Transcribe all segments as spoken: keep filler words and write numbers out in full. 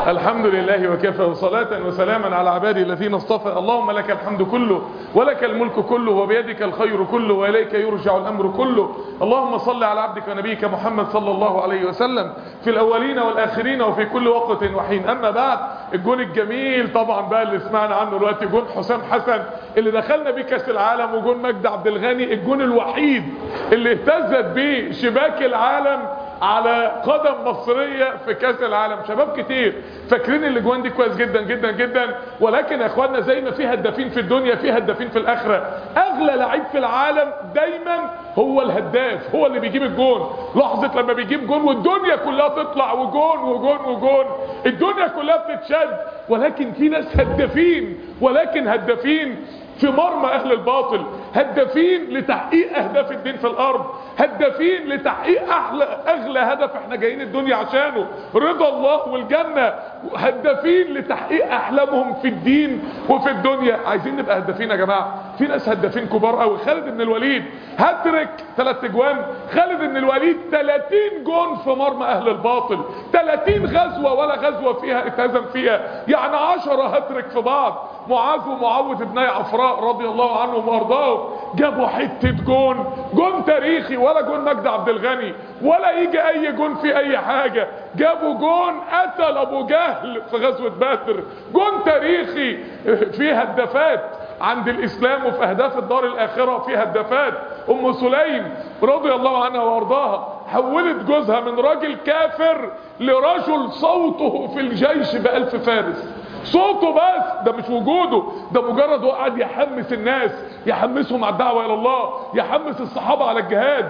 الحمد لله وكفى، وصلاة وسلاما على عبادي الذين اصطفى. اللهم لك الحمد كله ولك الملك كله وبيدك الخير كله وإليك يرجع الأمر كله. اللهم صل على عبدك ونبيك محمد صلى الله عليه وسلم في الأولين والآخرين وفي كل وقت وحين. أما بعد، الجون الجميل طبعا بقى اللي سمعنا عنه دلوقتي جون حسام حسن اللي دخلنا بيه كاس العالم، وجون مجدي عبد الغني الجون الوحيد اللي اهتزت بيه شباك العالم على قدم مصرية في كاس العالم. شباب كتير فاكرين الاجوان دي كويس جدا جدا جدا، ولكن يا اخواننا زي ما في هدافين في الدنيا في هدافين في الاخرة. اغلى لعيب في العالم دايما هو الهداف، هو اللي بيجيب الجون. لحظة لما بيجيب جون والدنيا كلها تطلع وجون وجون وجون، الدنيا كلها بتتشد. ولكن في ناس هدافين، ولكن هدافين في مرمى اهل الباطل، هدافين لتحقيق اهداف الدين في الارض، هدافين لتحقيق احلى اغلى هدف احنا جايين الدنيا عشانه، رضا الله والجنة. هدافين لتحقيق احلامهم في الدين وفي الدنيا. عايزين نبقى هدافين يا جماعة. في ناس هدافين كبار قوي. خالد بن الوليد هاتريك ثلاث اجوان. خالد بن الوليد ثلاثين جون في مرمى اهل الباطل، ثلاثين غزوة ولا غزوة فيها اتهزم فيها، يعني عشرة هاتريك في بعض. معاذ ومعوذ ابني عفراء رضي الله عنهم وارضاهم جابوا حتة جون، جون تاريخي، ولا جون مجدي عبد الغني ولا يجي اي جون في اي حاجة. جابوا جون قتل ابو جهل في غزوة بدر، جون تاريخي. في هدافات عند الاسلام وفي اهداف الدار الاخرة في هدافات. ام سليم رضي الله عنها وارضاها حولت جوزها من راجل كافر لرجل صوته في الجيش بألف فارس. صوته بس، ده مش وجوده، ده مجرد هو قاعد يحمس الناس، يحمسهم على الدعوة الى الله، يحمس الصحابة على الجهاد،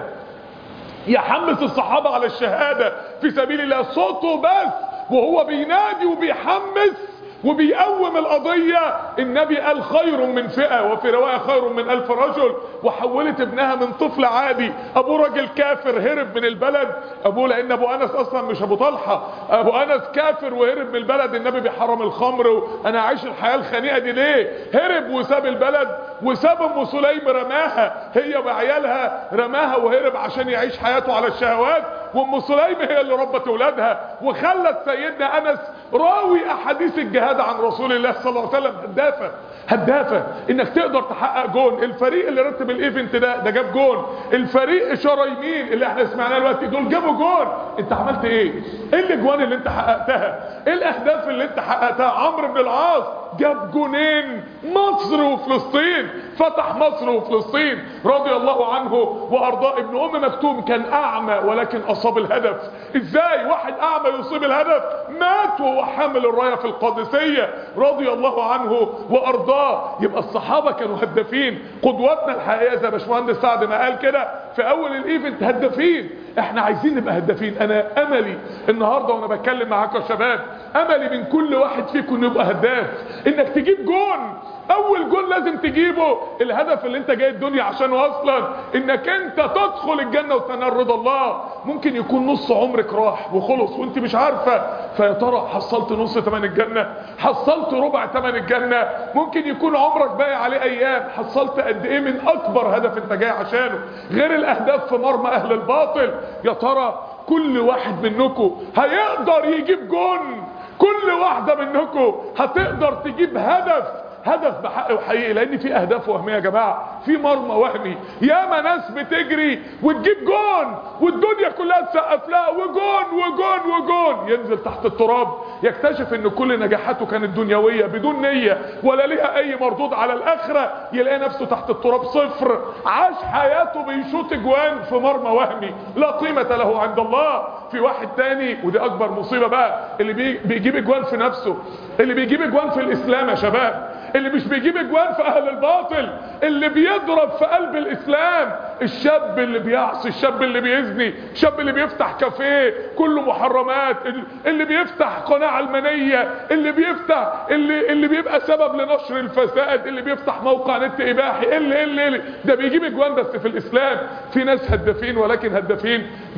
يحمس الصحابة على الشهادة في سبيل الله. صوته بس وهو بينادي وبيحمس وبيقوم القضية. النبي قال خير من فئة، وفي رواية خير من ألف رجل. وحولت ابنها من طفل عادي، ابوه راجل كافر هرب من البلد. ابوه لان ابو انس اصلا مش ابو طلحة، ابو انس كافر وهرب من البلد. النبي بيحرم الخمر، انا عايش الحياة الخنيئة دي ليه؟ هرب وساب البلد وساب ام سليم رماها هي وعيالها، رماها وهرب عشان يعيش حياته على الشهوات. وام سليم هي اللي ربت اولادها وخلت سيدنا انس راوي احاديث الجهاد عن رسول الله صلى الله عليه وسلم. هدافة هدافة انك تقدر تحقق جون. الفريق اللي رتب الايفنت ده ده جاب جون. الفريق اشاره يمين اللي احنا سمعناه دلوقتي دول جابوا جون. انت عملت ايه؟ ايه الاجوان اللي انت حققتها؟ ايه الاهداف اللي انت حققتها؟ عمرو بن العاص جاب جونين، مصر وفلسطين، فتح مصر وفلسطين رضي الله عنه وارضاه. ابن ام مكتوم كان اعمى ولكن اصاب الهدف. ازاي واحد اعمى يصيب الهدف؟ مات وهو حامل الرايه في القادسيه رضي الله عنه وارضاه. يبقى الصحابه كانوا هدافين. قدوتنا الحقيقيه زي باشمهندس سعد ما قال كده في اول الايفنت، هدافين. احنا عايزين نبقى هدافين. انا املي النهارده وانا بتكلم معاكم يا شباب، املي من كل واحد فيكم يبقى هداف، انك تجيب جون. اول جون لازم تجيبه. الهدف اللي انت جاي الدنيا عشانه اصلا انك انت تدخل الجنة وتنال رضا الله. ممكن يكون نص عمرك راح وخلص وانت مش عارفة، فيا ترى حصلت نص تمن الجنة؟ حصلت ربع تمن الجنة؟ ممكن يكون عمرك باقي عليه ايام، حصلت قد ايه من اكبر هدف انت جاي عشانه غير الاهداف في مرمى اهل الباطل؟ يا ترى كل واحد منكم هيقدر يجيب جون؟ كل واحدة منكم هتقدر تجيب هدف، هدف بحق وحقيقي؟ لان في اهداف وهميه يا جماعه، في مرمى وهمي. ياما ناس بتجري وتجيب جون والدنيا كلها تسقف لها، وجون وجون وجون، ينزل تحت التراب يكتشف ان كل نجاحاته كانت دنيويه بدون نيه ولا ليها اي مردود على الاخره. يلاقي نفسه تحت التراب صفر. عاش حياته بيشوط اجوان في مرمى وهمي لا قيمه له عند الله. في واحد تاني، ودي اكبر مصيبه بقى، اللي بيجيب اجوان في نفسه، اللي بيجيب اجوان في الاسلام يا شباب، اللي مش بيجيب اجوان في اهل الباطل، اللي بيضرب في قلب الاسلام. الشاب اللي بيعصي، الشاب اللي بيزني، الشاب اللي بيفتح كافيه كله محرمات، اللي بيفتح قناة علمانية، اللي بيفتح اللي اللي بيبقى سبب لنشر الفساد، اللي بيفتح موقع نت اباحي، اللي اللي, اللي ده بيجيب اجوان بس في الاسلام. في ناس هدافين، ولكن هدافين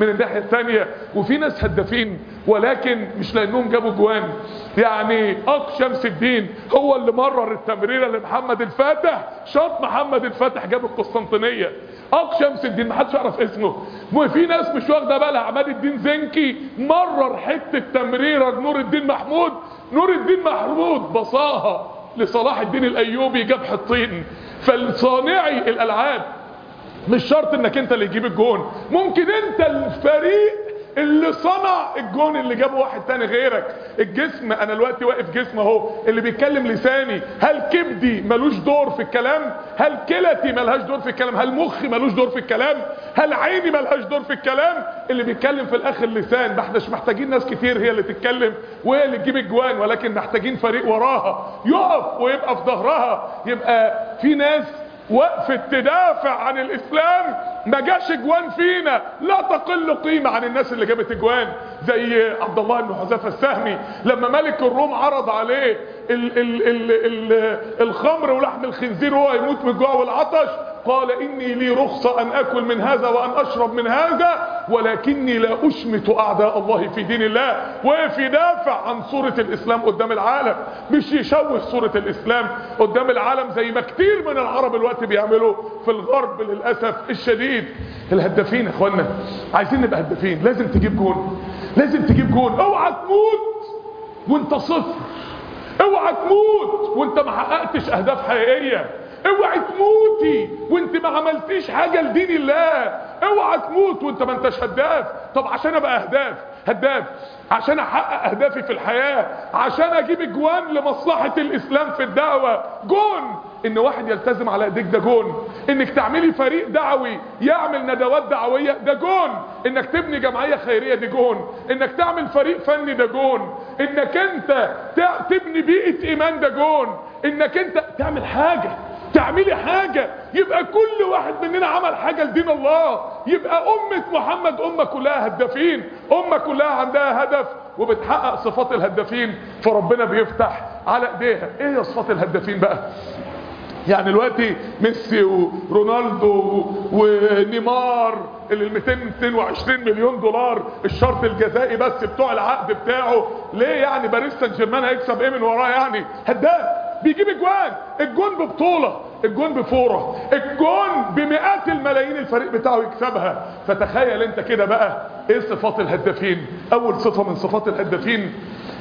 من الناحية الثانية. وفي ناس هدافين ولكن مش لانهم جابوا جوان. يعني اخ شمس الدين هو اللي مرر التمريره لمحمد الفاتح، شاط محمد الفاتح جاب القسطنطينيه. اخ شمس الدين ما حدش يعرف اسمه. وفي ناس مش واخده بالها، عماد الدين زنكي مرر حته تمريره لنور الدين محمود، نور الدين محمود بصاها لصلاح الدين الايوبي جاب حطين. فالصانعي الالعاب مش شرط انك انت اللي تجيب الجون، ممكن انت الفريق اللي صنع الجون اللي جابه واحد تاني غيرك. الجسم، انا دلوقتي واقف جسم اهو، اللي بيتكلم لساني، هل كبدي ملوش دور في الكلام؟ هل كلتي ملهاش دور في الكلام؟ هل مخي ملوش دور في الكلام؟ هل عيني ملهاش دور في الكلام؟ اللي بيتكلم في الاخر لسان. ما احناش محتاجين ناس كتير هي اللي تتكلم وهي اللي تجيب الجوان، ولكن محتاجين فريق وراها يقف ويبقى في ظهرها. يبقى في ناس وقفت تدافع عن الاسلام، ما جاش اجوان فينا لا تقل قيمة عن الناس اللي جابت اجوان. زي عبد الله بن حذافة السهمي لما ملك الروم عرض عليه ال ال ال ال الخمر ولحم الخنزير وهو يموت من الجوع والعطش، قال اني لي رخصة ان اكل من هذا وان اشرب من هذا ولكني لا اشمت اعداء الله في دين الله. وقف يدافع عن صورة الاسلام قدام العالم، مش يشوه صورة الاسلام قدام العالم زي ما كتير من العرب الوقت بيعملوا في الغرب للاسف الشديد. الهدافين يا اخوانا، عايزين نبقى هدافين. لازم تجيب جون، لازم تجيب جون. اوعى تموت وانت صفر، اوعى تموت وانت ما حققتش اهداف حقيقيه، اوعى تموتي وانت ما عملتيش حاجه لدين الله، اوعى تموت وانت ما انتش هداف. طب عشان ابقى اهداف هداف عشان احقق اهدافي في الحياه، عشان اجيب اجوان لمصلحه الاسلام في الدعوه، جون ان واحد يلتزم على ايديك ده جون، انك تعملي فريق دعوي يعمل ندوات دعويه ده جون، انك تبني جمعيه خيريه دي جون، انك تعمل فريق فني ده جون، انك انت تبني بيئه ايمان ده جون، انك انت تعمل حاجه، تعملي حاجة. يبقى كل واحد مننا عمل حاجة لدين الله، يبقى أمة محمد أمة كلها هدافين، أمة كلها عندها هدف وبتحقق صفات الهدافين، فربنا بيفتح على ايديها. ايه يا صفات الهدافين بقى؟ يعني دلوقتي ميسي ورونالدو ونيمار اللي مئتين مئتين وعشرين مليون دولار الشرط الجزائي بس بتوع العقد بتاعه، ليه يعني باريس سان جيرمان هيكسب ايه من وراه؟ يعني هداف بيجيب اجوان، الجون ببطولة، الجون بفورة، الجون بمئات الملايين الفريق بتاعه يكسبها. فتخيل انت كده بقى ايه صفات الهدافين. اول صفة من صفات الهدافين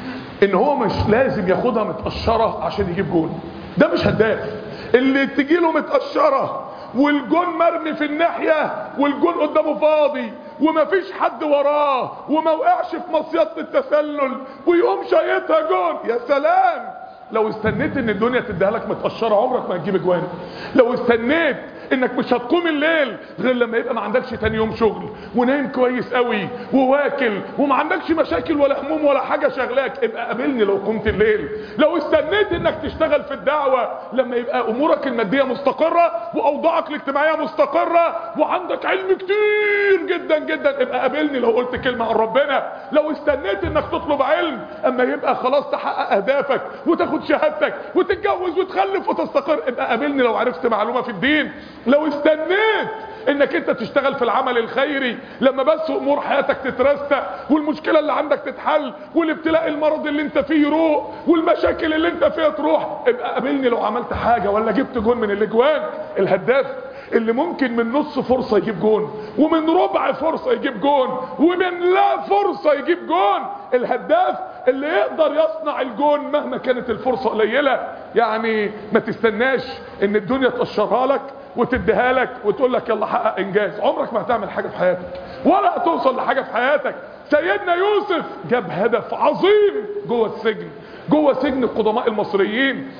ان هو مش لازم ياخدها متقشرة عشان يجيب جون، ده مش هداف. اللي تجيله متقشرة والجون مرمي في الناحية والجون قدامه فاضي ومفيش حد وراه وما وقعش في مصيدة التسلل ويقوم شايطها جون، يا سلام. لو استنيت ان الدنيا تديها لك متقشره عمرك ما هتجيب اجوان. لو استنيت انك مش هتقوم الليل غير لما يبقى ما عندكش تاني يوم شغل ونايم كويس قوي وواكل وما عندكش مشاكل ولا هموم ولا حاجه شغلاك، ابقى قابلني لو قمت الليل. لو استنيت انك تشتغل في الدعوه لما يبقى امورك الماديه مستقره واوضاعك الاجتماعيه مستقره وعندك علم كتير جدا جدا، ابقى قابلني لو قلت كلمه عن ربنا. لو استنيت انك تطلب علم اما يبقى خلاص تحقق اهدافك وتاخد شهادتك وتتجوز وتخلف وتستقر، ابقى قابلني لو عرفت معلومه في الدين. لو استنيت انك انت تشتغل في العمل الخيري لما بس امور حياتك تترستق والمشكله اللي عندك تتحل والابتلاء المرض اللي انت فيه يروح والمشاكل اللي انت فيها تروح، ابقى قابلني لو عملت حاجه ولا جبت جون من الاجوان. الهداف اللي ممكن من نص فرصه يجيب جون ومن ربع فرصه يجيب جون ومن لا فرصه يجيب جون. الهداف اللي يقدر يصنع الجون مهما كانت الفرصه قليله. يعني ما تستناش ان الدنيا تقشرها لك وتديها لك وتقول لك يلا حقق انجاز، عمرك ما هتعمل حاجه في حياتك ولا هتوصل لحاجه في حياتك. سيدنا يوسف جاب هدف عظيم جوه السجن، جوه سجن القدماء المصريين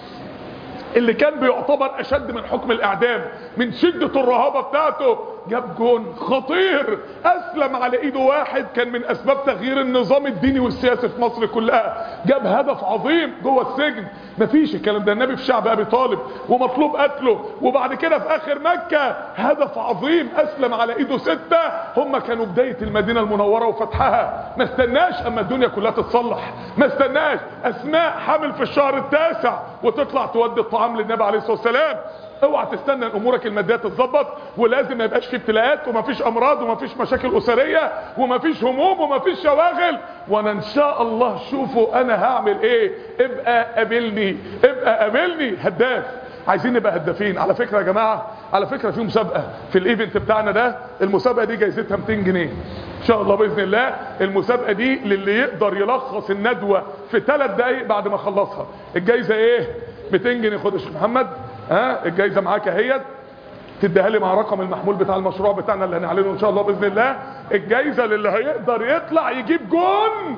اللي كان بيعتبر اشد من حكم الاعدام من شدة الرهابة بتاعته. جاب جون خطير اسلم على ايده واحد كان من اسباب تغيير النظام الديني والسياسي في مصر كلها. جاب هدف عظيم جوه السجن. مفيش الكلام ده، النبي في شعب ابي طالب ومطلوب قتله، وبعد كده في اخر مكة هدف عظيم اسلم على ايده ستة هم كانوا بداية المدينة المنورة وفتحها. ما استناش اما الدنيا كلها تتصلح، ما استناش اسماء حامل في الشهر التاسع وتطلع تودي الطعام للنبي عليه الصلاة والسلام. اوعى تستنى ان امورك الماديه تتظبط، ولازم ما يبقاش في ابتلاءات وما فيش امراض وما فيش مشاكل اسريه وما فيش هموم وما فيش شواغل، وانا ان شاء الله شوفوا انا هعمل ايه. ابقى قابلني، ابقى قابلني هداف. عايزين نبقى هدافين. على فكره يا جماعه، على فكره في مسابقه في الايفنت بتاعنا ده، المسابقه دي جايزتها مئتين جنيه ان شاء الله باذن الله. المسابقه دي للي يقدر يلخص الندوه في ثلاث دقائق بعد ما خلصها. الجايزه ايه؟ مئتين جنيه. خد يا شيخ محمد، ها الجايزه معاك اهيت، تديها لي مع رقم المحمول بتاع المشروع بتاعنا اللي هنعلنه ان شاء الله باذن الله. الجايزه للي هيقدر يطلع يجيب جون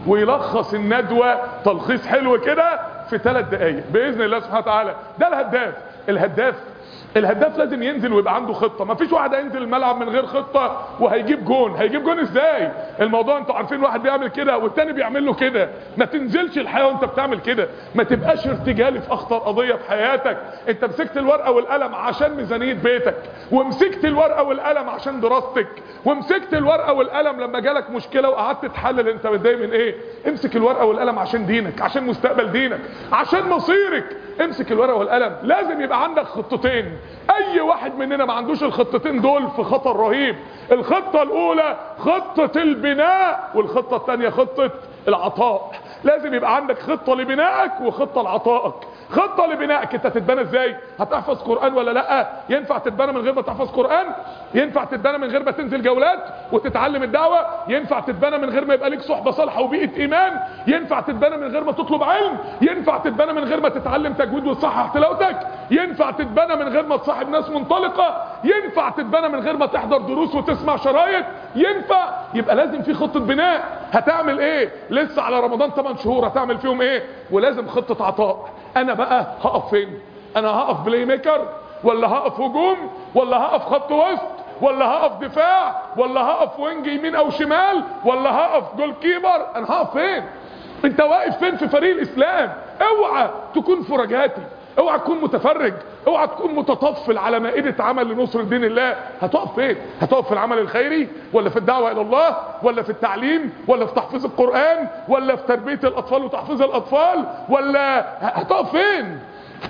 ويلخص الندوه تلخيص حلو كده في ثلاث دقائق باذن الله سبحانه وتعالى. ده الهداف. الهداف الهداف لازم ينزل ويبقى عنده خطه. ما فيش واحد هينزل الملعب من غير خطه وهيجيب جون. هيجيب جون ازاي؟ الموضوع انتوا عارفين، واحد بيعمل كده والتاني بيعمل له كده. ما تنزلش الحياه وانت بتعمل كده. ما تبقاش ارتجالي في اخطر قضيه في حياتك. انت مسكت الورقه والقلم عشان ميزانيه بيتك، ومسكت الورقه والقلم عشان دراستك، ومسكت الورقه والقلم لما جالك مشكله وقعدت تحلل انت متضايق من ايه. امسك الورقه والقلم عشان دينك، عشان مستقبل دينك، عشان مصيرك. امسك الورقه والقلم. لازم يبقى عندك خطتين. اي واحد مننا ما عندوش الخطتين دول في خطر رهيب. الخطه الاولى خطه البناء، والخطه الثانيه خطه العطاء. لازم يبقى عندك خطه لبنائك وخطه لعطائك. خطه لبنائك، انت تتبنى ازاي؟ هتحفظ قران ولا لا؟ ينفع تتبنى من غير ما تحفظ قران؟ ينفع تتبنى من غير ما تنزل جولات وتتعلم الدعوه؟ ينفع تتبنى من غير ما يبقى ليك صحبه صالحه وبيئه ايمان؟ ينفع تتبنى من غير ما تطلب علم؟ ينفع تتبنى من غير ما تتعلم تجويد وتصحح تلاوتك؟ ينفع تتبنى من غير ما تصاحب ناس منطلقه؟ ينفع تتبنى من غير ما تحضر دروس وتسمع شرايط؟ ينفع. يبقى لازم في خطه بناء. هتعمل ايه؟ لسه على رمضان ثمان شهور، هتعمل فيهم ايه؟ ولازم خطه عطاء. انا بقى هقف فين؟ انا هقف بلاي ميكر، ولا هقف هجوم، ولا هقف خط وسط، ولا هقف دفاع، ولا هقف وينج يمين او شمال، ولا هقف جول كيبر؟ انا هقف فين؟ انت واقف فين في فريق الاسلام؟ اوعى تكون فرجاتي، اوعى تكون متفرج، اوعى تكون متطفل على مائدة عمل لنصر دين الله. هتقف فين؟ هتقف في العمل الخيري، ولا في الدعوة الى الله، ولا في التعليم، ولا في تحفيظ القرآن، ولا في تربية الاطفال وتحفيظ الاطفال، ولا هتقف فين؟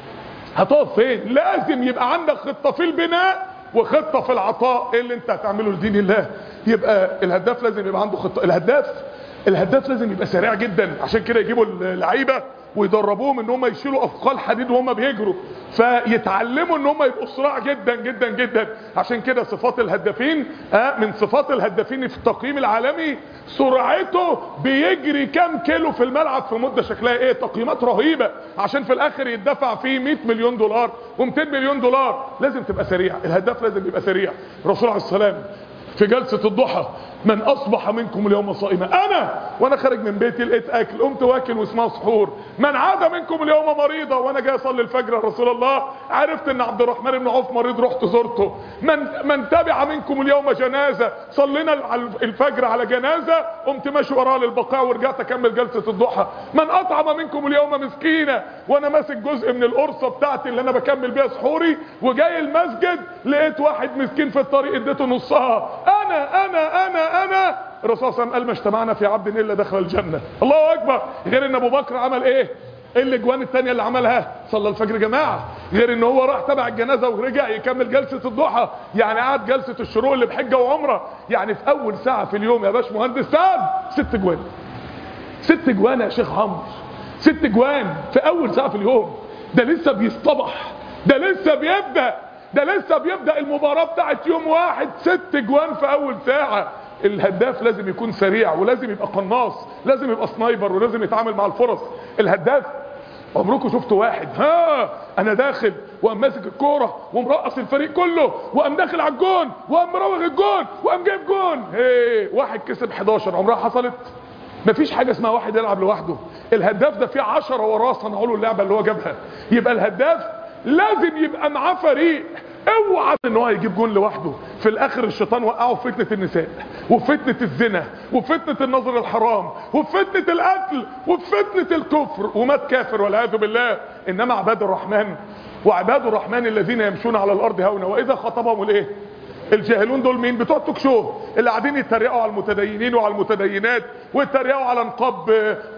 هتقف فين؟ لازم يبقى عندك خطة في البناء وخطة في العطاء. ايه اللي انت هتعمله لدين الله؟ يبقى الهداف لازم يبقى عنده خطة. الهداف الهداف لازم يبقى سريع جدا. عشان كده يجيبوا اللعيبه ويدربوهم ان هم يشيلوا اثقال حديد وهم بيجروا، فيتعلموا ان هم يبقوا سرعه جدا جدا جدا. عشان كده صفات الهدافين، آه من صفات الهدافين في التقييم العالمي سرعته. بيجري كام كيلو في الملعب في مده شكلها ايه؟ تقييمات رهيبه، عشان في الاخر يدفع فيه مئة مليون دولار و200 مليون دولار. لازم تبقى سريع. الهداف لازم يبقى سريع. الرسول عليه السلام في جلسة الضحى: من اصبح منكم اليوم صائما. انا وانا خارج من بيتي لقيت اكل، قمت واكل واسمها سحور. من عاد منكم اليوم مريضا، وانا جاي اصلي الفجر يا رسول الله عرفت ان عبد الرحمن بن عوف مريض، رحت زرته. من من تبع منكم اليوم جنازه، صلينا الفجر على جنازه، قمت ماشي وراه للبقاع ورجعت اكمل جلسه الضحى. من اطعم منكم اليوم مسكينا، وانا ماسك جزء من القرصه بتاعتي اللي انا بكمل بيها سحوري وجاي المسجد لقيت واحد مسكين في الطريق اديته نصها. انا انا انا انا الرسول صلى الله عليه وسلم قال: ما اجتمعنا في عبد الا دخل الجنه. الله اكبر. غير ان ابو بكر عمل ايه؟ ايه الاجوان الثانيه اللي عملها؟ صلى الفجر جماعه. غير ان هو راح تبع الجنازه ورجع يكمل جلسه الضحى، يعني قعد جلسه الشروق اللي بحجه وعمره. يعني في اول ساعه في اليوم يا باش مهندس سعد ست جوان. ست جوان يا شيخ عمرو، ست جوان في اول ساعه في اليوم. ده لسه بيصطبح، ده لسه بيبدا، ده لسه بيبدا المباراه بتاعت يوم واحد. ست جوان في اول ساعه. الهداف لازم يكون سريع، ولازم يبقى قناص، لازم يبقى سنايبر، ولازم يتعامل مع الفرص. الهداف عمركم شفتوا واحد ها انا داخل وقام ماسك الكوره ومرقص الفريق كله وقام داخل على الجون وقام مراوغ الجون وقام جايب جون؟ هي واحد كسب حداشر. عمرها حصلت؟ مفيش حاجه اسمها واحد يلعب لوحده. الهداف ده فيه عشرة وراه صنعوا له اللعبه اللي هو جابها. يبقى الهداف لازم يبقى معاه فريق. اوعى ان هو يجيب جون لوحده. في الاخر الشيطان وقعه في فتنه النساء، وفي فتنه الزنا، وفي فتنه النظر الحرام، وفي فتنه القتل، وفي فتنه الكفر، ومات كافر والعياذ بالله. انما عباد الرحمن وعباد الرحمن الذين يمشون على الارض هونا واذا خطبهم الايه؟ الجاهلون دول مين؟ بتوع التوك شو اللي قاعدين يتريقوا على المتدينين وعلى المتدينات، ويتريقوا على نقاب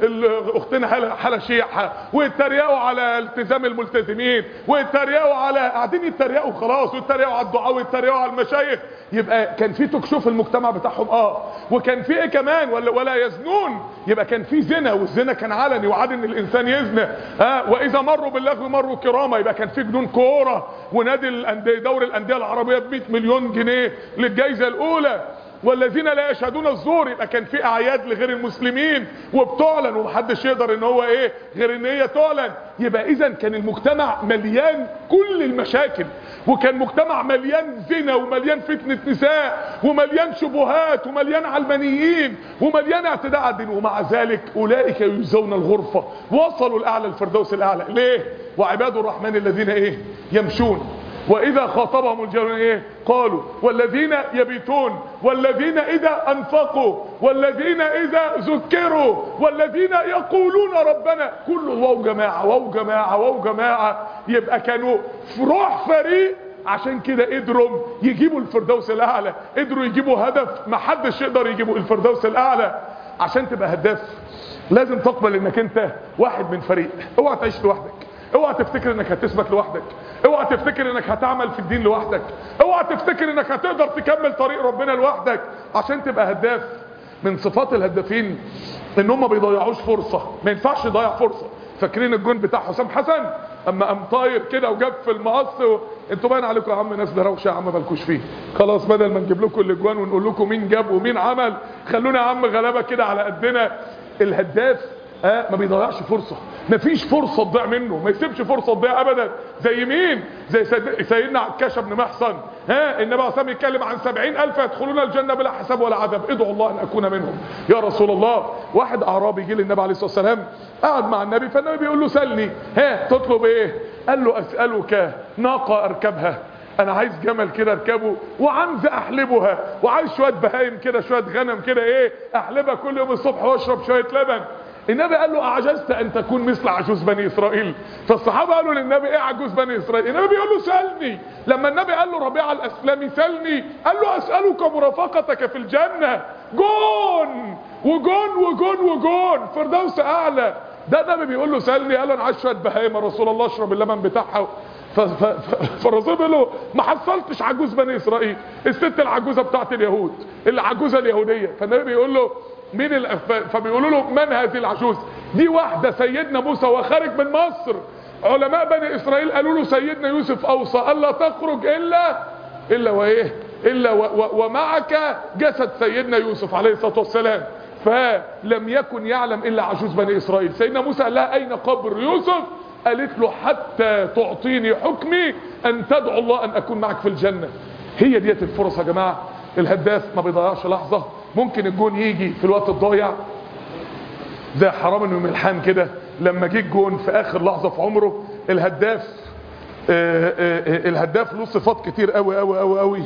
اختنا حلا شيعة، ويتريقوا على التزام الملتزمين، ويتريقوا على قاعدين يتريقوا خلاص، ويتريقوا على الدعاء، ويتريقوا على المشايخ. يبقى كان في توك شو في المجتمع بتاعهم اه وكان في ايه كمان؟ ولا ولا يزنون، يبقى كان في زنا، والزنا كان علني وعاد ان الانسان يزنى ها آه. واذا مروا باللغو مروا كرامه، يبقى كان في جنون كوره، ونادي الانديه دوري الانديه العربيه ب مئة مليون جنيه للجائزه الاولى. والذين لا يشهدون الزور، يبقى كان في اعياد لغير المسلمين وبتعلن، ومحدش يقدر ان هو ايه غير ان هي تعلن. يبقى اذا كان المجتمع مليان كل المشاكل، وكان مجتمع مليان زنا، ومليان فتنة نساء، ومليان شبهات، ومليان علمانيين، ومليان اعتداء على الدين. ومع ذلك اولئك يجزون الغرفة، وصلوا الاعلى الفردوس الاعلى. ليه؟ وعباد الرحمن الذين ايه يمشون واذا خاطبهم الجاهلون ايه قالوا، والذين يبيتون، والذين اذا انفقوا، والذين اذا ذكروا، والذين يقولون ربنا. كل واو جماعه واو جماعه واو جماعه. يبقى كانوا في روح فريق، عشان كده قدروا يجيبوا الفردوس الاعلى، قدروا يجيبوا هدف ما حدش يقدر يجيبوا الفردوس الاعلى. عشان تبقى هداف لازم تقبل انك انت واحد من فريق. اوعى تعيش لوحدك، اوعى تفتكر انك هتثبت لوحدك، اوعى تفتكر انك هتعمل في الدين لوحدك، اوعى تفتكر انك هتقدر تكمل طريق ربنا لوحدك. عشان تبقى هداف من صفات الهدافين ان هم ما بيضيعوش فرصة، ما ينفعش يضيع فرصة. فاكرين الجون بتاع حسام حسن اما قام طاير كده وجاب في المقص و... انتوا باين عليكم يا عم ناس دروشه يا عم مالكوش فيه. خلاص بدل ما نجيب لكم الاجوان ونقول لكم مين جاب ومين عمل، خلونا يا عم غلابه كده على قدنا. الهداف اه ما بيضيعش فرصه، مفيش فرصه تضيع منه، ما يسيبش فرصه تضيع ابدا. زي مين؟ زي سيدنا عكاش بن محصن. ها النبي عليه الصلاه يتكلم عن سبعين الف يدخلون الجنه بلا حساب ولا عذاب، ادعوا الله ان اكون منهم يا رسول الله. واحد اعرابي جه للنبي عليه الصلاه والسلام، قعد مع النبي، فالنبي بيقول له سلني، ها تطلب ايه؟ قال له اسالك ناقه اركبها، انا عايز جمل كده اركبه، وعنزه احلبها، وعايز شويه بهايم كده، شويه غنم كده ايه احلبها كل يوم الصبح واشرب شويه لبن. النبي قال له اعجزت ان تكون مثل عجوز بني اسرائيل؟ فالصحابه قالوا للنبي ايه عجوز بني اسرائيل؟ النبي بيقول له سلني. لما النبي قال له ربيعه الاسلمي سلني، قال له اسالك مرافقتك في الجنه. جون وجون وجون وجون فردوس اعلى. ده النبي بيقول له سلني، قال له انا عايز شويه بهايم يا رسول الله اشرب اللبن بتاعها. فالرسول بيقول له ما حصلتش عجوز بني اسرائيل، الست العجوزه بتاعت اليهود، العجوزه اليهوديه. فالنبي بيقول له مين ال... فبيقولوا له من هذه العجوز؟ دي واحده سيدنا موسى وخارج من مصر، علماء بني اسرائيل قالوا له سيدنا يوسف اوصى الا تخرج الا الا وايه الا و... و... ومعك جسد سيدنا يوسف عليه الصلاه والسلام. فلم يكن يعلم الا عجوز بني اسرائيل. سيدنا موسى قال لها اين قبر يوسف؟ قالت له حتى تعطيني حكمي ان تدعو الله ان اكون معك في الجنه. هي ديت الفرص يا جماعه. الهداف ما بيضيعش لحظه. ممكن الجون يجي في الوقت الضايع زي حرام انه ملحان كده، لما جه الجون في اخر لحظه في عمره. الهداف آآ آآ الهداف له صفات كتير قوي قوي قوي قوي.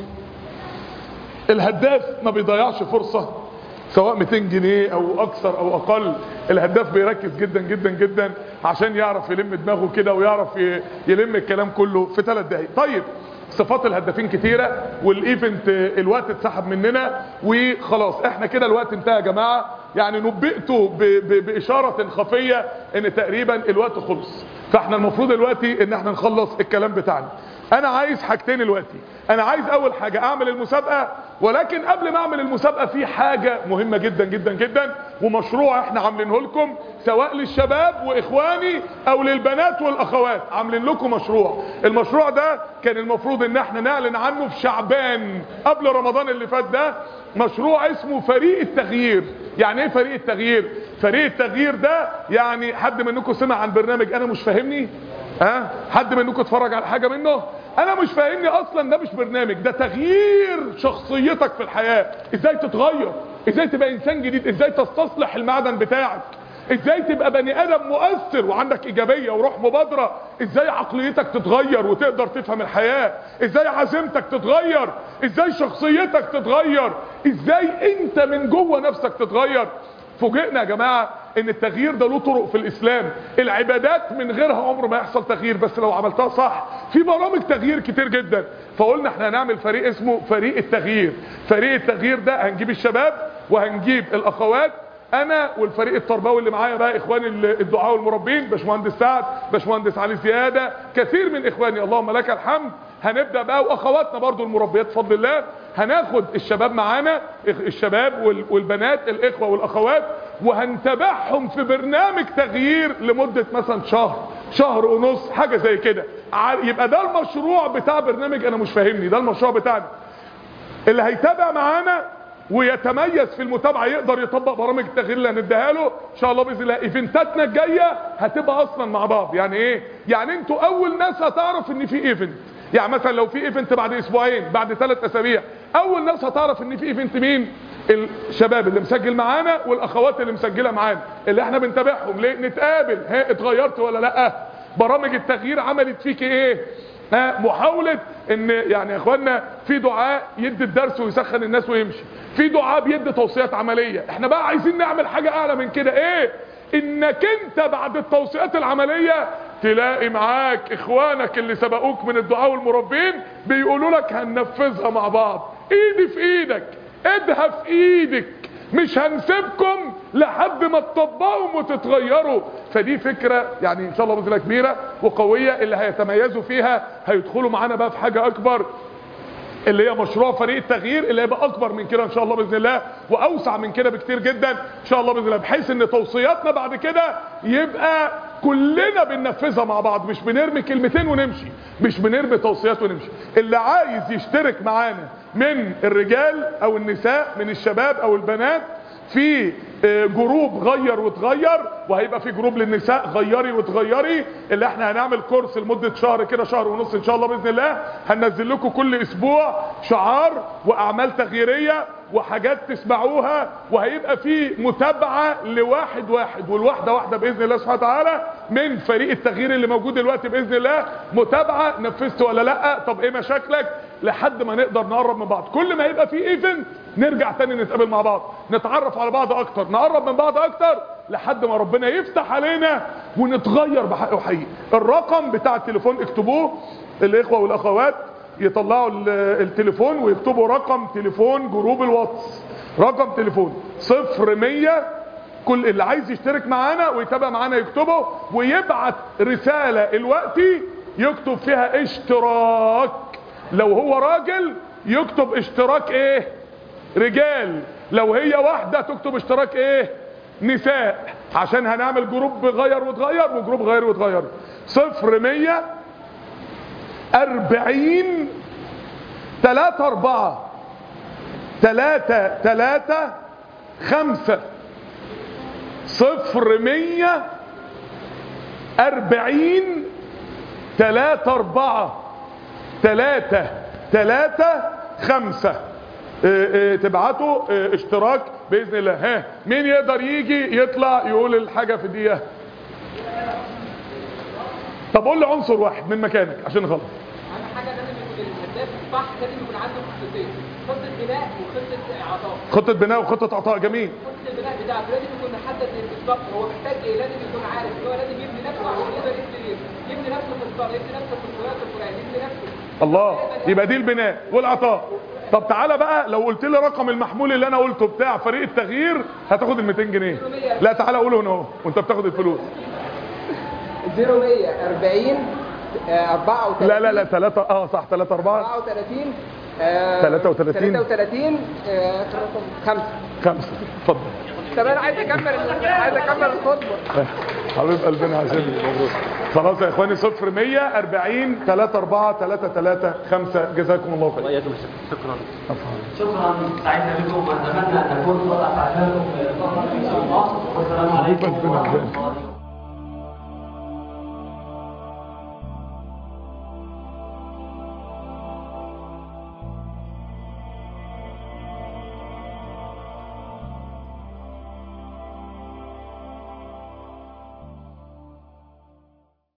الهداف ما بيضيعش فرصه سواء مئتين جنيه او اكثر او اقل. الهداف بيركز جدا جدا جدا عشان يعرف يلم دماغه كده، ويعرف يلم الكلام كله في ثلاث دقايق. طيب صفات الهدافين كتيرة، والايفنت الوقت اتسحب مننا وخلاص احنا كده الوقت انتهى يا جماعة. يعني نبئتوا باشارة خفية ان تقريبا الوقت خلص، فاحنا المفروض دلوقتي ان احنا نخلص الكلام بتاعنا. انا عايز حاجتين دلوقتي. انا عايز اول حاجة اعمل المسابقة، ولكن قبل ما اعمل المسابقة في حاجة مهمة جدا جدا جدا، ومشروع احنا عاملينه لكم سواء للشباب واخواني او للبنات والاخوات. عاملين لكم مشروع. المشروع ده كان المفروض ان احنا نعلن عنه في شعبان قبل رمضان اللي فات. ده مشروع اسمه فريق التغيير. يعني ايه فريق التغيير؟ فريق التغيير ده يعني حد منكم سمع عن برنامج انا مش فاهمني؟ ها أه؟ حد منكم اتفرج على حاجة منه؟ انا مش فاهمني اصلا ده مش برنامج، ده تغيير شخصيتك في الحياة. ازاي تتغير، ازاي تبقى انسان جديد، ازاي تستصلح المعدن بتاعك، ازاي تبقى بني ادم مؤثر وعندك ايجابية وروح مبادرة، ازاي عقليتك تتغير وتقدر تفهم الحياة، ازاي عزيمتك تتغير، ازاي شخصيتك تتغير، ازاي انت من جوه نفسك تتغير. فوجئنا يا جماعة ان التغيير ده له طرق في الاسلام. العبادات من غيرها عمره ما يحصل تغيير، بس لو عملتها صح في برامج تغيير كتير جدا. فقلنا احنا هنعمل فريق اسمه فريق التغيير. فريق التغيير ده هنجيب الشباب وهنجيب الاخوات، انا والفريق التربوي اللي معايا بقى اخواني الدعاء والمربين، باشمهندس سعد، باشمهندس علي زياده، كثير من اخواني اللهم لك الحمد. هنبدا بقى واخواتنا برضو المربيات بفضل الله. هناخد الشباب معانا، الشباب والبنات الاخوه والاخوات، وهنتابعهم في برنامج تغيير لمده مثلا شهر شهر ونص حاجه زي كده. يبقى ده المشروع بتاع برنامج انا مش فاهمني، ده المشروع بتاعنا. اللي هيتابع معانا ويتميز في المتابعه يقدر يطبق برامج التغيير اللي هنديها له ان شاء الله باذن الله. ايفنتاتنا الجايه هتبقى اصلا مع بعض. يعني ايه؟ يعني انتوا اول ناس هتعرف ان في ايفنت. يعني مثلا لو في ايفنت بعد اسبوعين، بعد ثلاث اسابيع، اول ناس هتعرف ان في ايفنت مين؟ الشباب اللي مسجل معانا والاخوات اللي مسجله معانا، اللي احنا بنتابعهم. ليه؟ نتقابل، ها اتغيرت ولا لا؟ برامج التغيير عملت فيك ايه؟ ها محاولة ان يعني يا اخوانا في دعاء يدي الدرس ويسخن الناس ويمشي، في دعاء بيدي توصيات عملية. احنا بقى عايزين نعمل حاجة اعلى من كده. ايه؟ انك انت بعد التوصيات العملية تلاقي معاك اخوانك اللي سبقوك من الدعاء والمربين بيقولوا لك هننفذها مع بعض، ايدي في ايدك، ايدها في ايدك، مش هنسيبكم لحد ما تطبقوا وتتغيروا. فدي فكرة يعني ان شاء الله باذن الله كبيرة وقوية. اللي هيتميزوا فيها هيدخلوا معانا بقى في حاجة اكبر، اللي هي مشروع فريق التغيير، اللي هيبقى اكبر من كده ان شاء الله باذن الله، واوسع من كده بكتير جدا ان شاء الله باذن الله، بحيث ان توصياتنا بعد كده يبقى كلنا بننفذها مع بعض، مش بنرمي كلمتين ونمشي، مش بنرمي توصيات ونمشي. اللي عايز يشترك معانا من الرجال او النساء، من الشباب او البنات، في جروب غير وتغير، وهيبقى في جروب للنساء غيري وتغيري، اللي احنا هنعمل كورس لمدة شهر كده، شهر ونص ان شاء الله باذن الله. هننزل لكم كل اسبوع شعار واعمال تغييريه وحاجات تسمعوها، وهيبقى في متابعة لواحد واحد والواحدة واحدة بإذن الله سبحانه وتعالى من فريق التغيير اللي موجود دلوقتي بإذن الله. متابعة نفذت ولا لا، طب ايه مشاكلك، لحد ما نقدر نقرب من بعض. كل ما يبقى في ايفنت نرجع تاني نتقابل مع بعض، نتعرف على بعض اكتر، نقرب من بعض اكتر، لحد ما ربنا يفتح علينا ونتغير بحق وحقيقي. الرقم بتاع التليفون اكتبوه، الاخوة والاخوات يطلعوا التليفون ويكتبوا رقم تليفون جروب الواتس، رقم تليفون صفر مية. كل اللي عايز يشترك معانا ويتابع معانا يكتبه ويبعت رسالة الوقتي يكتب فيها اشتراك. لو هو راجل يكتب اشتراك ايه رجال، لو هي واحدة تكتب اشتراك ايه نساء، عشان هنعمل جروب غير وتغير وجروب غير وتغير. صفر مية اربعين تلاتة اربعة تلاتة تلاتة خمسة. صفر مية اربعين تلاتة اربعة تلاتة تلاتة خمسة. تبعتوا اشتراك باذن الله. ها مين يقدر يجي يطلع يقول الحاجة في دقيقة؟ طب قول لي عنصر واحد من مكانك عشان نخلص. اهم حاجه لازم يكون الهداف صح، لازم يكون عنده خطتين، خطه بناء وخطه عطاء. خطه بناء وخطه عطاء، جميل. خطه البناء بتاعته لازم يكون محدد بالظبط هو محتاج ايه، لازم يكون عارف ان هو لازم يبني نفسه عشان يقدر يبني يبني نفسه في الصلاه، يبني نفسه في الصلاه القران، يبني نفسه. الله، يبقى دي البناء والعطاء. طب تعالى بقى لو قلت لي رقم المحمول اللي انا قلته بتاع فريق التغيير هتاخد ال ميتين جنيه. لا تعالى قوله هنا اهو وانت بتاخد الفلوس. صفر مية اربعين اربعة وتلاتين. لا لا لا ثلاثة اه صح ثلاثة اربعة اربعة وتلاتين ثلاثة وتلاتين ثلاثة وتلاتين رقم خمسة. خمسة. اتفضل. طب انا عايز اكمل عايز اكمل الخطبه. حبيب قلبنا عشان خلاص يا اخواني. صفر مية اربعين تلاتة اربعة تلاتة تلاتة خمسة. جزاكم الله خير. شكرا. شكرا سعيد بكم، اتمنى ان نكون صدق عشانكم في الفتره ان شاء الله. والسلام عليكم ورحمه الله.